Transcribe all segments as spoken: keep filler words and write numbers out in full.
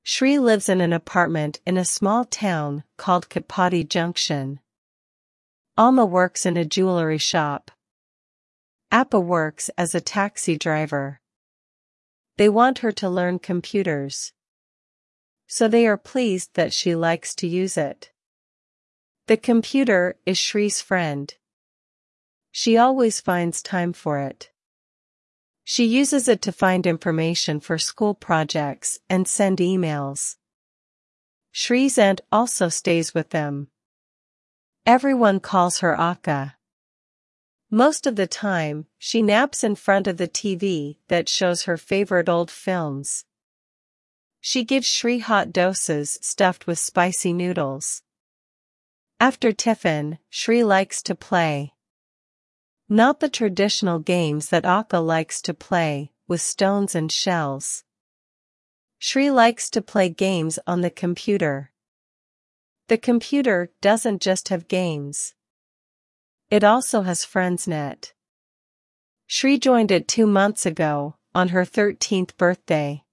Shri lives in an apartment in a small town called Katpadi Junction. Alma works in a jewelry shop. Appa works as a taxi driver. They want her to learn computers, so they are pleased that she likes to use it. The computer is Shri's friend. She always finds time for it. She uses it to find information for school projects and send emails. Shri's aunt also stays with them. Everyone calls her Akka. Most of the time, she naps in front of the T V that shows her favorite old films. She gives Shri hot dosas stuffed with spicy noodles. After tiffin, Shri likes to play. Not the traditional games that Akka likes to play, with stones and shells. Shri likes to play games on the computer. The computer doesn't just have games. It also has FriendsNet. Shri joined it two months ago, on her thirteenth birthday.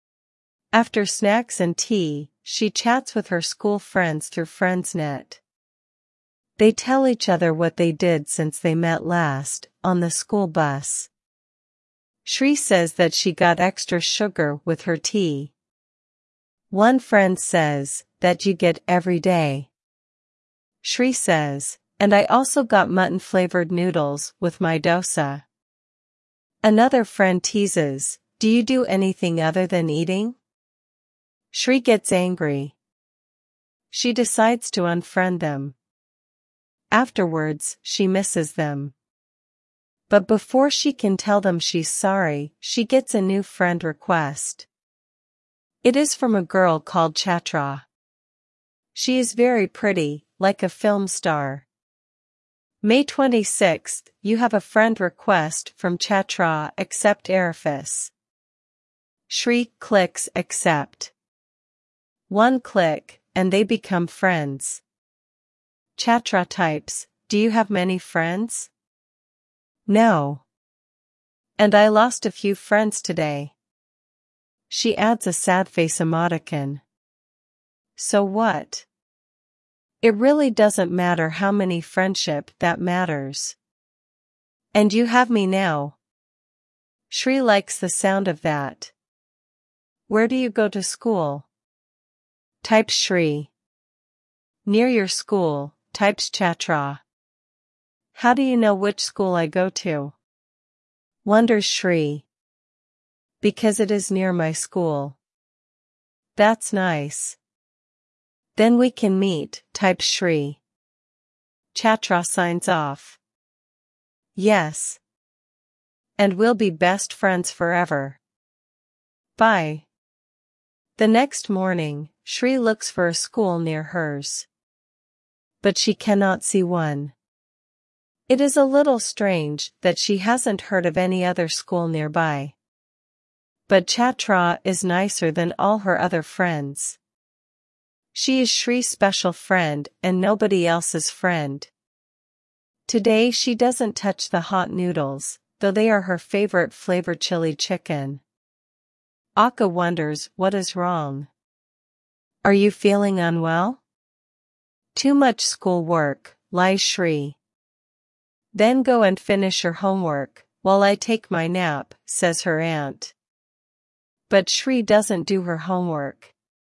After snacks and tea, she chats with her school friends through FriendsNet. They tell each other what they did since they met last, on the school bus. Shri says that she got extra sugar with her tea. One friend says, that you get every day. Shri says, and I also got mutton-flavored noodles with my dosa. Another friend teases, do you do anything other than eating? Shri gets angry. She decides to unfriend them. Afterwards, she misses them. But before she can tell them she's sorry, she gets a new friend request. It is from a girl called Chatra. She is very pretty, like a film star. May twenty-sixth, you have a friend request from Chatra, accept Arifis. Shri clicks accept. One click, and they become friends. Chatra types, do you have many friends? No. And I lost a few friends today. She adds a sad face emoticon. So what? It really doesn't matter how many friendship that matters. And you have me now. Shri likes the sound of that. Where do you go to school? Types Shri. Near your school, types Chatra. How do you know which school I go to? Wonders Shri. Because it is near my school. That's nice. Then we can meet, types Shri. Chatra signs off. Yes. And we'll be best friends forever. Bye. The next morning, Shri looks for a school near hers. But she cannot see one. It is a little strange that she hasn't heard of any other school nearby. But Chatra is nicer than all her other friends. She is Shri's special friend and nobody else's friend. Today she doesn't touch the hot noodles, though they are her favorite flavored chili chicken. Akka wonders what is wrong. Are you feeling unwell? Too much schoolwork, lies Shri. Then go and finish your homework, while I take my nap, says her aunt. But Shri doesn't do her homework.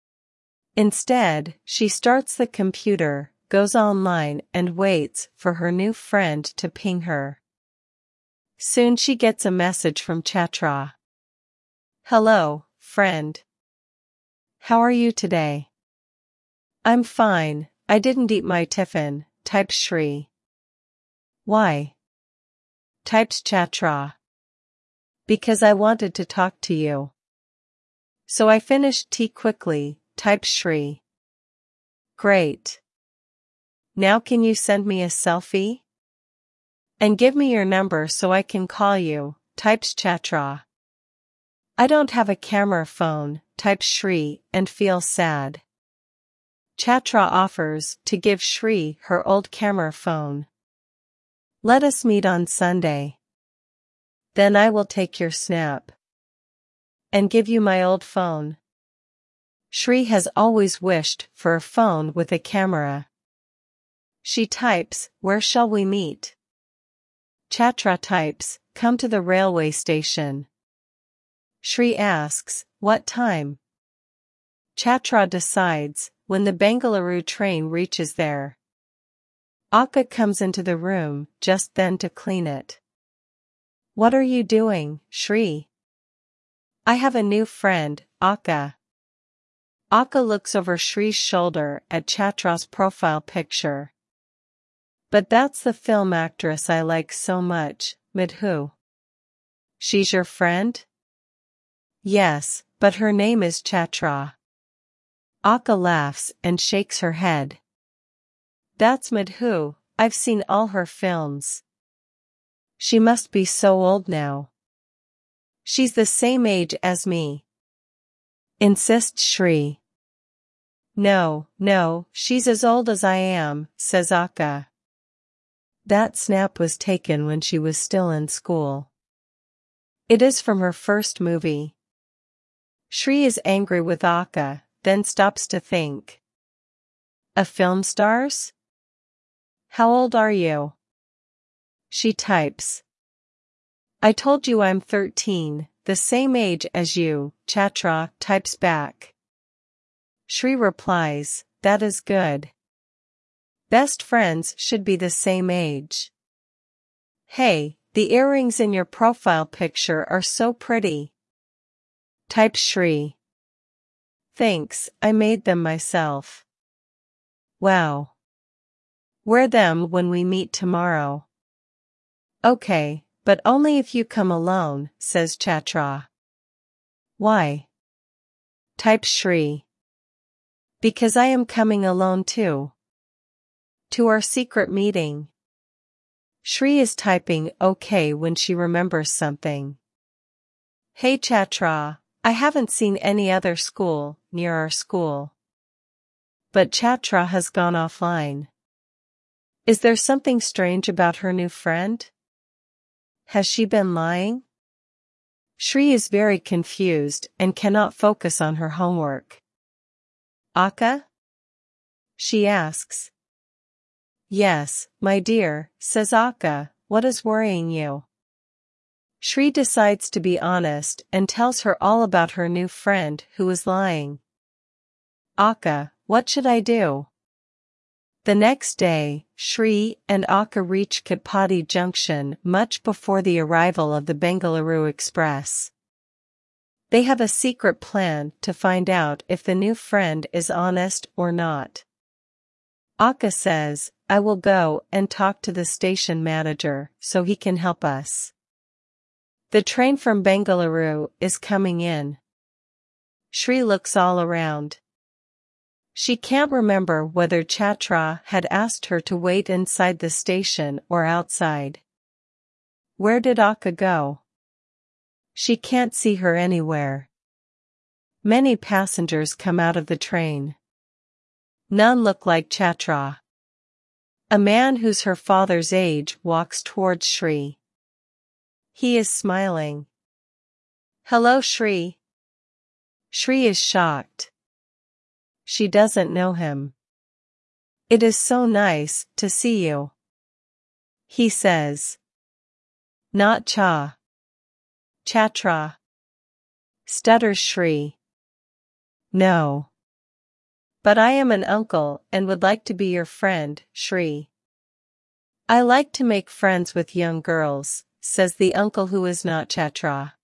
Instead, she starts the computer, goes online and waits for her new friend to ping her. Soon she gets a message from Chatra. Hello, friend. How are you today? I'm fine, I didn't eat my tiffin, types Shri. Why? Types Chatra. Because I wanted to talk to you. So I finished tea quickly, types Shri. Great. Now can you send me a selfie? And give me your number so I can call you, types Chatra. I don't have a camera phone, types Shri, and feels sad. Chatra offers to give Shri her old camera phone. Let us meet on Sunday. Then I will take your snap. And give you my old phone. Shri has always wished for a phone with a camera. She types, "Where shall we meet?" Chatra types, "Come to the railway station." Shri asks, "What time?" Chatra decides, "When the Bengaluru train reaches there." Akka comes into the room just then to clean it. "What are you doing, Shri?" "I have a new friend, Akka." Akka looks over Shri's shoulder at Chatra's profile picture. "But that's the film actress I like so much, Madhu." "She's your friend?" "Yes, but her name is Chatra." Akka laughs and shakes her head. "That's Madhu, I've seen all her films." "She must be so old now." "She's the same age as me," insists Shri. "No, no, she's as old as I am," says Akka. That snap was taken when she was still in school. It is from her first movie. Shri is angry with Akka, then stops to think. "A film star's? How old are you?" She types. "I told you I'm thirteen, the same age as you," Chatra types back. Shri replies, "That is good. Best friends should be the same age." "Hey, the earrings in your profile picture are so pretty." Types Shri. "Thanks, I made them myself." "Wow. Wear them when we meet tomorrow." "Okay, but only if you come alone," says Chatra. "Why?" Types Shri. "Because I am coming alone too. To our secret meeting." Shri is typing okay when she remembers something. "Hey Chatra, I haven't seen any other school near our school." But Chatra has gone offline. Is there something strange about her new friend? Has she been lying? Shri is very confused and cannot focus on her homework. "Akka?" she asks. "Yes, my dear," says Akka, "what is worrying you?" Shri decides to be honest and tells her all about her new friend who is lying. "Akka, what should I do?" The next day, Shri and Akka reach Katpadi Junction much before the arrival of the Bengaluru Express. They have a secret plan to find out if the new friend is honest or not. Akka says, "I will go and talk to the station manager so he can help us." The train from Bengaluru is coming in. Shri looks all around. She can't remember whether Chatra had asked her to wait inside the station or outside. Where did Akka go? She can't see her anywhere. Many passengers come out of the train. None look like Chatra. A man who's her father's age walks towards Shri. He is smiling. "Hello, Shri." Shri is shocked. She doesn't know him. "It is so nice to see you," he says. "Not Cha. Chatra," stutters Shri. "No. But I am an uncle and would like to be your friend, Shri." "I like to make friends with young girls," says the uncle who is not Chatra.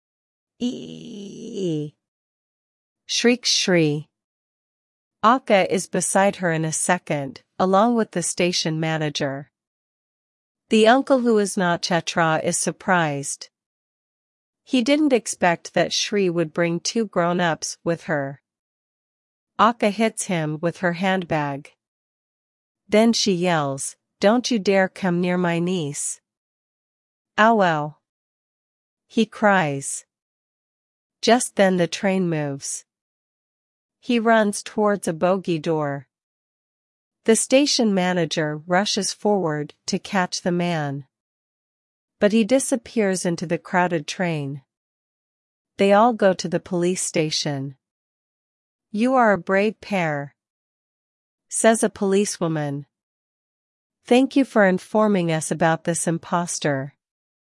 "Eee!" shrieks Shri. Akka is beside her in a second, along with the station manager. The uncle who is not Chatra is surprised. He didn't expect that Shri would bring two grown-ups with her. Akka hits him with her handbag. Then she yells, "Don't you dare come near my niece." "Ow ow!" he cries. Just then the train moves. He runs towards a bogie door. The station manager rushes forward to catch the man. But he disappears into the crowded train. They all go to the police station. You are a brave pair, says a policewoman. Thank you for informing us about this imposter.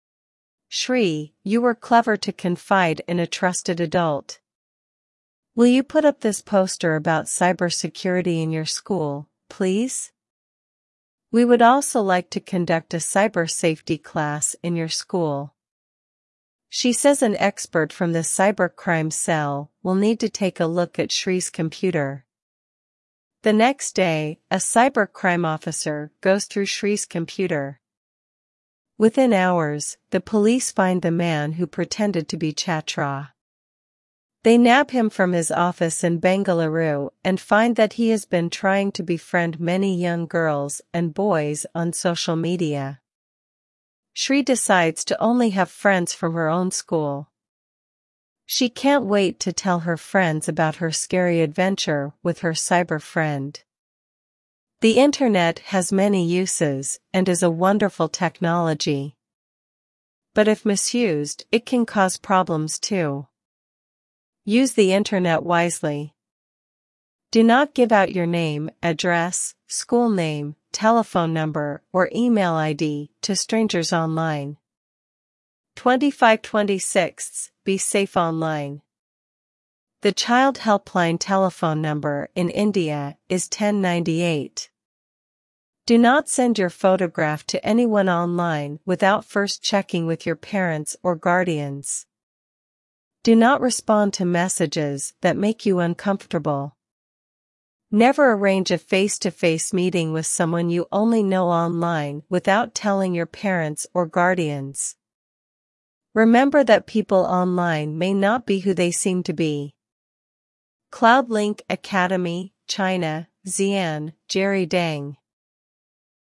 Shri, you were clever to confide in a trusted adult. Will you put up this poster about cybersecurity in your school, please? We would also like to conduct a cyber safety class in your school. She says an expert from the cybercrime cell will need to take a look at Shri's computer. The next day, a cybercrime officer goes through Shri's computer. Within hours, the police find the man who pretended to be Chatra. They nab him from his office in Bengaluru and find that he has been trying to befriend many young girls and boys on social media. Shri decides to only have friends from her own school. She can't wait to tell her friends about her scary adventure with her cyber friend. The internet has many uses and is a wonderful technology. But if misused, it can cause problems too. Use the internet wisely. Do not give out your name, address, school name, telephone number, or email I D to strangers online. twenty-five twenty-six Be safe online. The child helpline telephone number in India is ten ninety-eight. Do not send your photograph to anyone online without first checking with your parents or guardians. Do not respond to messages that make you uncomfortable. Never arrange a face-to-face meeting with someone you only know online without telling your parents or guardians. Remember that people online may not be who they seem to be. CloudLink Academy, China, Xi'an, Jerry Deng.